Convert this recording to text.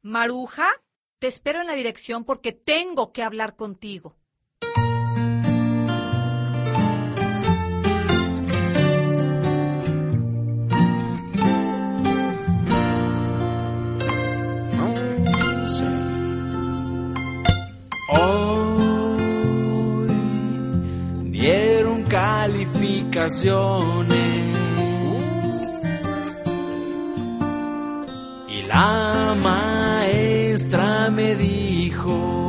Maruja, te espero en la dirección porque tengo que hablar contigo. Hoy dieron calificaciones y la maestra me dijo: